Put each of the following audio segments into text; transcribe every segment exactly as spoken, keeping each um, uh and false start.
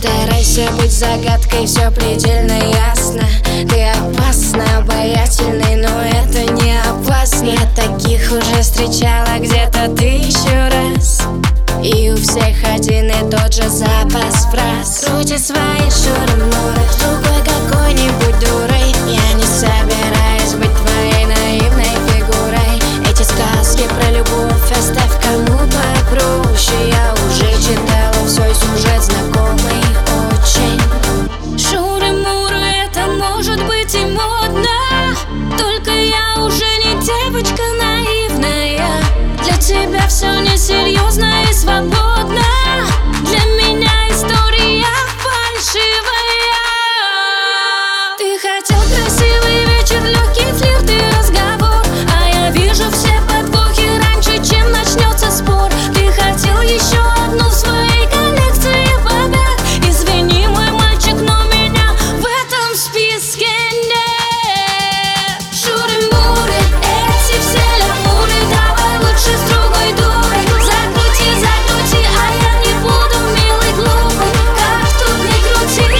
старайся быть загадкой, все предельно ясно. Ты опасна, обаятельный, но это не опасно. Я таких уже встречала где-то тысячу раз, и у всех один и тот же запас фраз. Крути свои шуры-муры с другой какой-нибудь дурой. Я не собираюсь быть твоей наивной фигурой. Эти сказки про любовь оставь кому попроще. Я уже читала все, сюжет знакомый очень. Шуры-муры, это может быть и модно, только я уже не девочка наивная. Для тебя все несерьезно и свободно, для меня история фальшивая. Ты хотел красивый вечер, легкий флирт и разговор, а я вижу все подвохи раньше, чем начнется спор. Ты хотел еще одну в своей коллекции побед. Извини, мой мальчик, но меня в этом списке нет. Шуры-муры, эти все лямуры, давай лучше с другой дурой. Закрути, закрути, а я не буду милый, глупый, как тут не крути.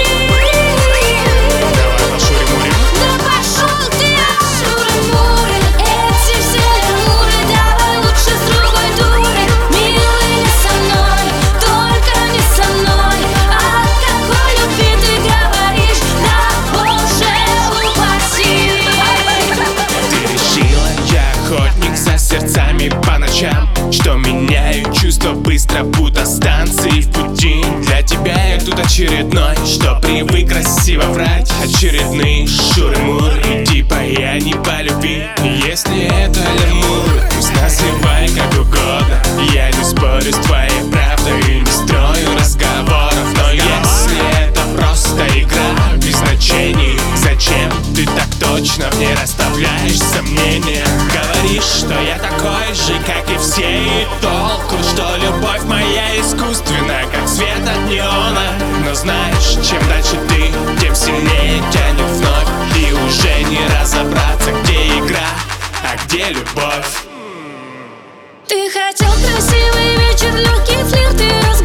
Давай пошурим-мурим. Да пошел ты! Шуры-муры, эти все лямуры, давай лучше с другой дурой. Милый, не со мной, только не со мной. О какой любви ты говоришь? Да боже упаси! Ты решила, я охотник за сердцами по ночам, что меняю чувства быстро, будто станции в пути. Для тебя я тут очередной, что привык красиво врать. Очередные шуры-муры, типа я не по любви. Если это лямур, пусть называй как угодно. Я не спорю с твоей правдой и не строю разговоров. Но если это просто игра без значений, зачем ты так точно мне расставляешь сомнения? Говоришь, что я такой же, как и все, и толку, что любовь моя искусственна, как свет от неона. Но знаешь, чем дальше ты, тем сильнее тянет вновь, и уже не разобраться, где игра, а где любовь. Ты хотел красивый вечер, легкий флирт и разговор,